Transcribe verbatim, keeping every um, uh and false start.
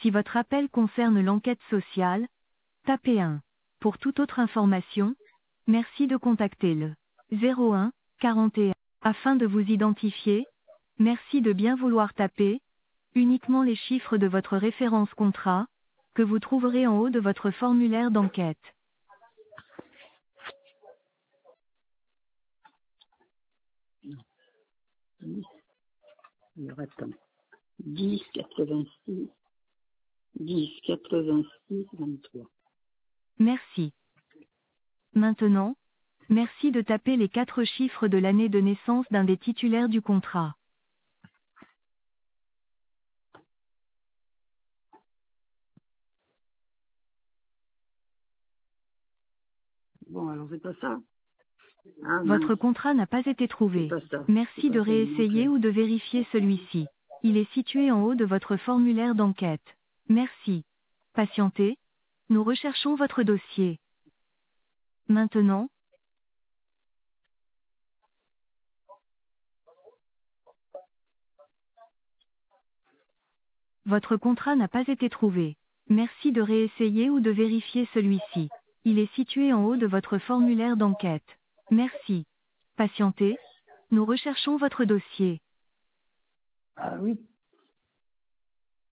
Si votre appel concerne l'enquête sociale, tapez un. Pour toute autre information, merci de contacter le zéro un quarante et un. Afin de vous identifier, merci de bien vouloir taper uniquement les chiffres de votre référence contrat, que vous trouverez en haut de votre formulaire d'enquête. dix, alors attends, dix, quatre-vingt-six, dix, quatre-vingt-six, vingt-trois. Merci. Maintenant, merci de taper les quatre chiffres de l'année de naissance d'un des titulaires du contrat. Bon, alors c'est pas ça. Ah, mince, Votre contrat n'a pas été c'est trouvé. pas ça. Merci C'est de pas ça, il réessayer manquait. ou de vérifier celui-ci. Il est situé en haut de votre formulaire d'enquête. Merci. Patientez. Nous recherchons votre dossier. Maintenant, votre contrat n'a pas été trouvé. Merci de réessayer ou de vérifier celui-ci. Il est situé en haut de votre formulaire d'enquête. Merci. Patientez. Nous recherchons votre dossier. Ah oui.